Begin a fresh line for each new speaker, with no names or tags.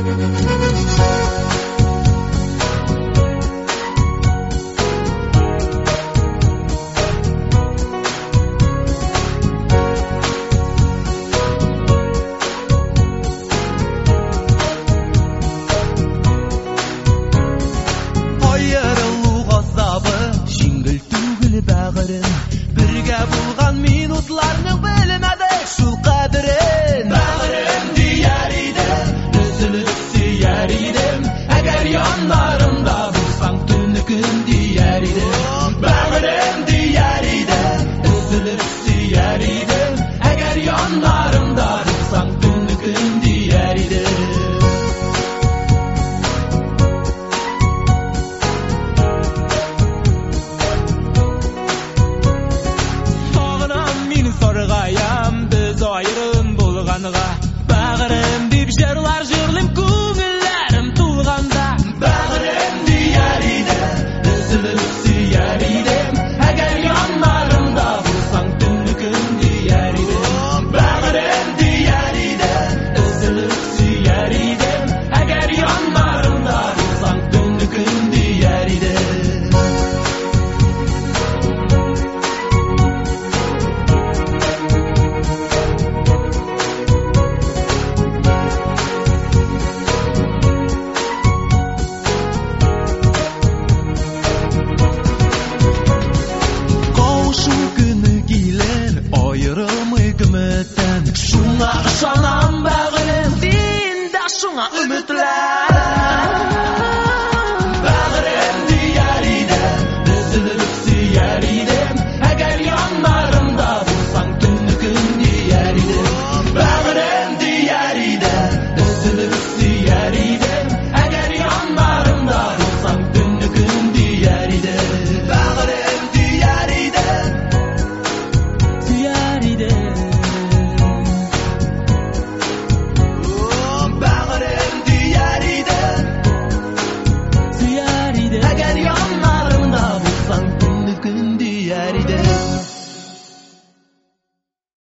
Birge bulgan minutlарның белмәдек шул кадерен. Бәгырем дияр идем, өзелеп сөяр идем, әгәр яннарымда булсаң төнне көн дияр идем. Бәгырем дияр идем, өзелеп сөяр идем, әгәр яннарымда булсаң төнне көн дияр идем. Biz ayrım bulganıga Bağırım deyip jarlar jırlım көңілләрім тулғанда Bağırım diyar idem, üzülüp süyar idem Әгәр яннарымда булсаң төнне көн diyar idem Bağırım diyar idem, üzülüp süyar idem Әгәр яннарымда булсаң төнне көн diyar idem Шуңа ышана